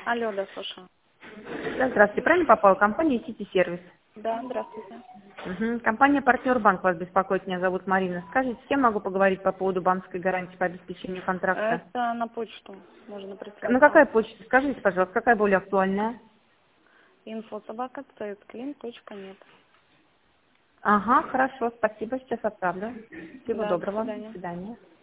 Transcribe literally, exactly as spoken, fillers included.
Алло, да, слушаю. Да, здравствуйте. Правильно попала? Компания Сити Сервис. Да, здравствуйте. Угу. Компания Партнер Банк вас беспокоит. Меня зовут Марина. Скажите, с кем могу поговорить по поводу банковской гарантии по обеспечению контракта? Это на почту можно Ну прислать вам. какая почта? Скажите, пожалуйста, какая более актуальная? Инфо собака цклин точка нет. Ага, хорошо, спасибо, сейчас отправлю. Всего Да, до доброго. До свидания. свидания.